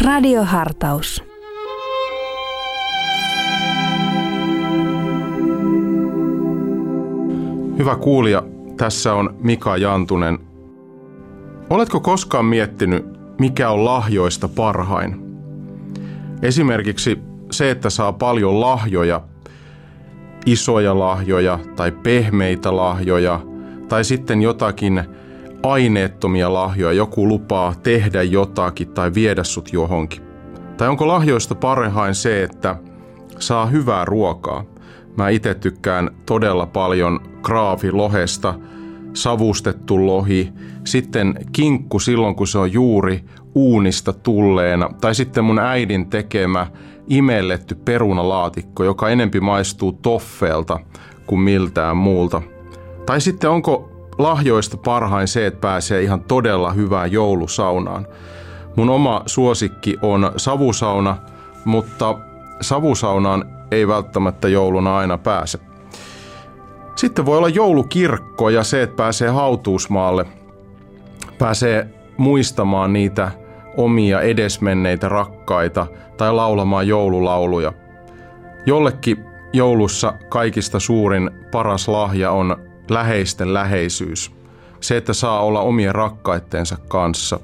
Radiohartaus. Hyvä kuulija, tässä on Mika Jantunen. Oletko koskaan miettinyt, mikä on lahjoista parhain? Esimerkiksi se, että saa paljon lahjoja, isoja lahjoja tai pehmeitä lahjoja, tai sitten jotakin aineettomia lahjoja, joku lupaa tehdä jotakin tai viedä sut johonkin. Tai onko lahjoista parhain se, että saa hyvää ruokaa? Mä itse tykkään todella paljon kraavilohesta, savustettu lohi, sitten kinkku silloin kun se on juuri uunista tulleena, tai sitten mun äidin tekemä imelletty perunalaatikko, joka enempi maistuu toffeelta kuin miltään muulta. Tai sitten onko lahjoista parhain se, että pääsee ihan todella hyvään joulusaunaan. Mun oma suosikki on savusauna, mutta savusaunaan ei välttämättä jouluna aina pääse. Sitten voi olla joulukirkko ja se, että pääsee hautuusmaalle, pääsee muistamaan niitä omia edesmenneitä rakkaita tai laulamaan joululauluja. Jollekin joulussa kaikista suurin paras lahja on läheisten läheisyys. Se, että saa olla omien rakkaittensa kanssa.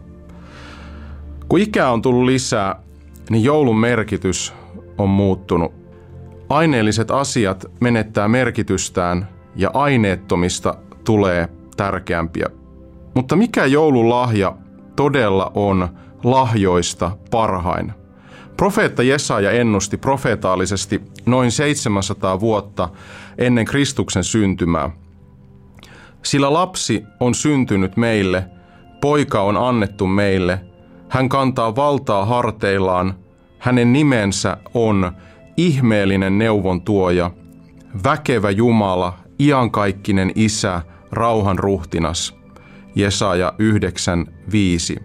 Kun ikää on tullut lisää, niin joulun merkitys on muuttunut. Aineelliset asiat menettää merkitystään ja aineettomista tulee tärkeämpiä. Mutta mikä joululahja todella on lahjoista parhain? Profeetta Jesaja ennusti profeetallisesti noin 700 vuotta ennen Kristuksen syntymää. Sillä lapsi on syntynyt meille, poika on annettu meille, hän kantaa valtaa harteillaan, hänen nimensä on ihmeellinen neuvontuoja, väkevä Jumala, iankaikkinen Isä, rauhan ruhtinas. Jesaja 9:5.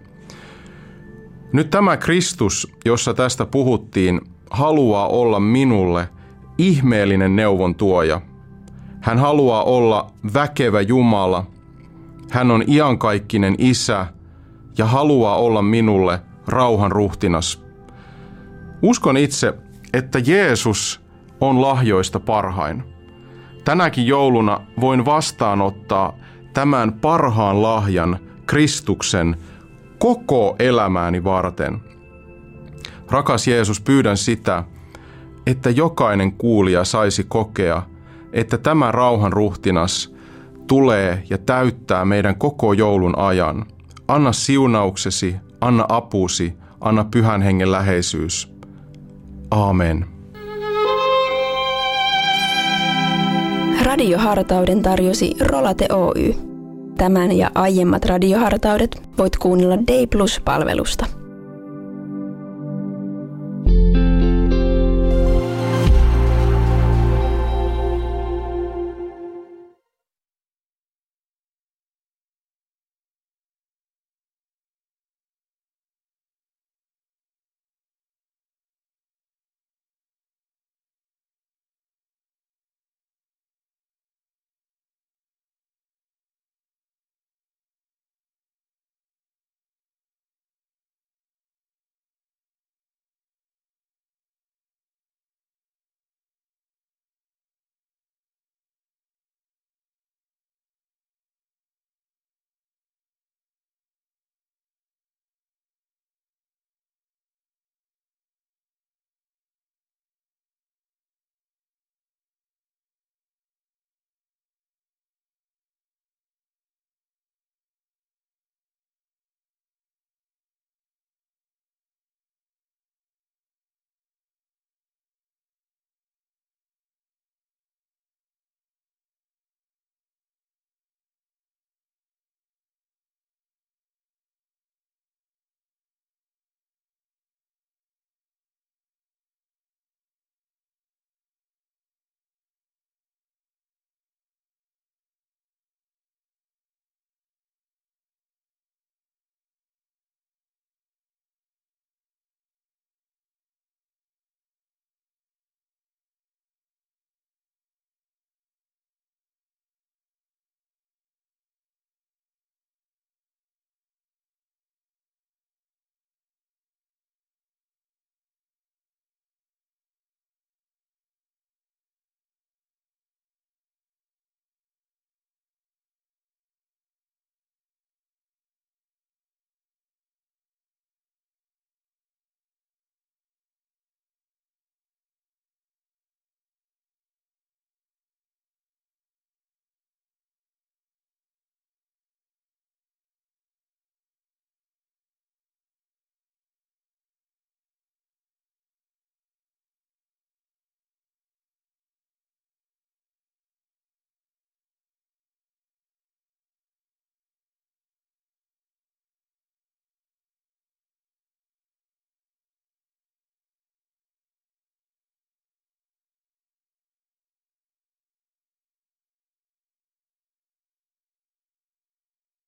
Nyt tämä Kristus, jossa tästä puhuttiin, haluaa olla minulle ihmeellinen neuvontuoja. Hän haluaa olla väkevä Jumala. Hän on iankaikkinen Isä ja haluaa olla minulle rauhan ruhtinas. Uskon itse, että Jeesus on lahjoista parhain. Tänäkin jouluna voin vastaanottaa tämän parhaan lahjan, Kristuksen, koko elämääni varten. Rakas Jeesus, pyydän sitä, että jokainen kuulija saisi kokea, että tämä rauhan ruhtinas tulee ja täyttää meidän koko joulun ajan. Anna siunauksesi, anna apusi, anna Pyhän Hengen läheisyys. Aamen. Radiohartauden tarjosi Rolate Oy. Tämän ja aiemmat radiohartaudet voit kuunnella Day Plus-palvelusta.